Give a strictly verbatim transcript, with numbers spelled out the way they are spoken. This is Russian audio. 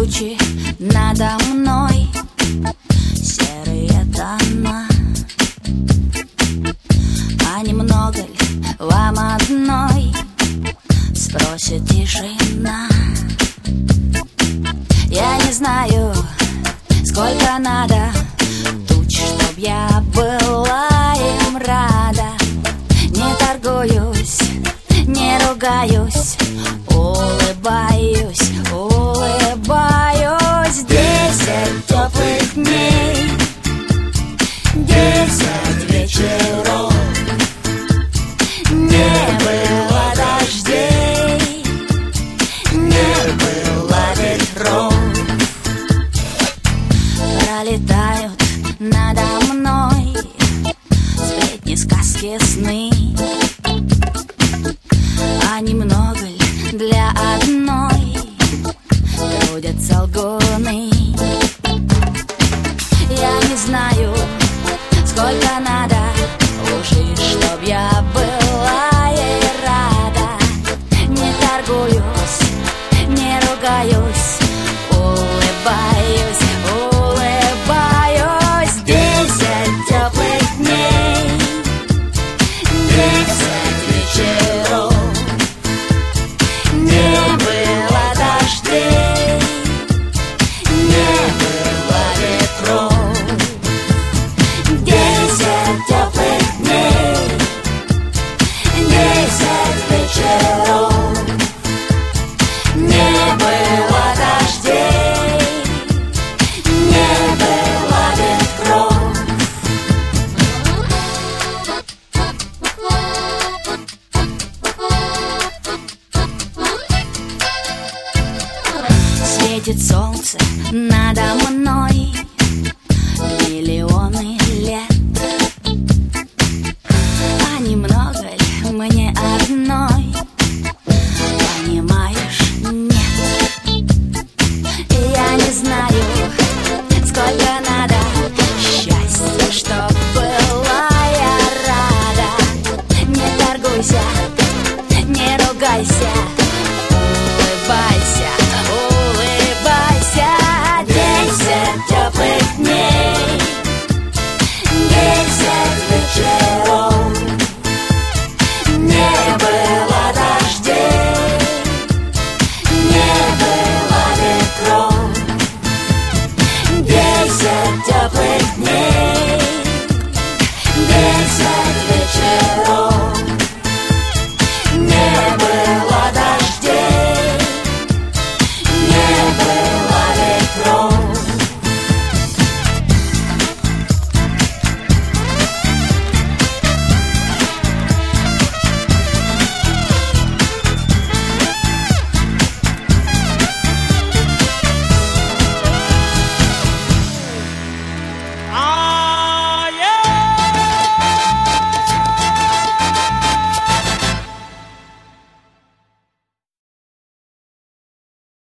тучи надо мной, серые тона. А немного ли вам одной, спросит тишина. Я не знаю, сколько надо туч, чтоб я была им рада. Не торгуюсь, не ругаюсь, улыбаюсь, улыбаюсь. Десять теплых дней, десять вечеров, не было дождей, не было ветров. Пролетают надо мной сплетни, сказки, сны. А немного ли для одной трудятся лгут?